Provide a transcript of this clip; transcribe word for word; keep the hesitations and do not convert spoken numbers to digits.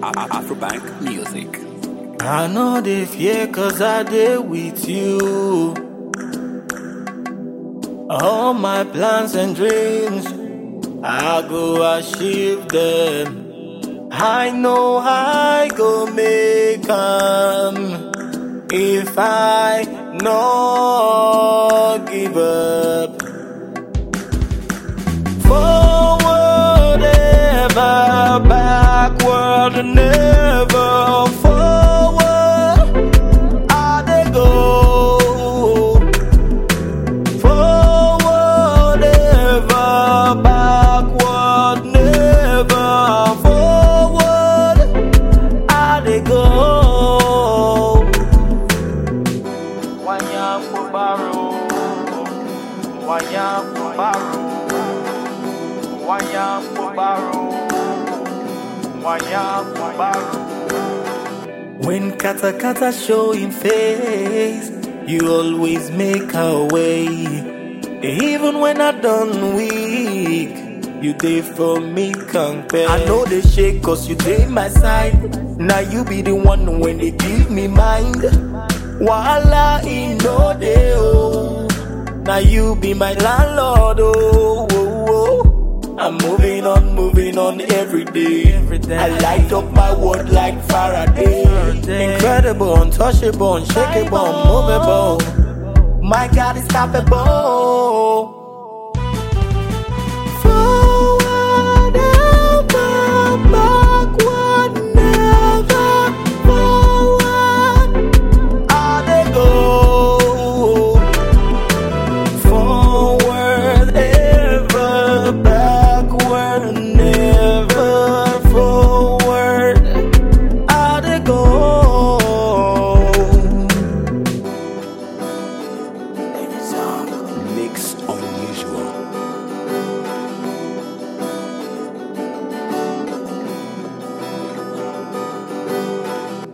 Afrobank Music. I know they fear cause I dey with you. All my plans and dreams, I go achieve them. I know I go make them if I no give up. Forward ever, backward never. Forward I dey go. Forward ever, backward never. Forward I dey go. Wanya kubaro, wanya kubaro. Wanya kubaro, wanya kubaro. When kata kata showing face, you always make a way. Even when I done weak, you dey for me compare. I know they shake cause you dey my side. Now you be the one when they give me mind. Wahala in no day oh. Now you be my landlord oh. oh, oh. I'm moving on, moving on every day. every day. I light up my world like Faraday. Faraday. Incredible, untouchable, unshakable, unmovable. My God is capable.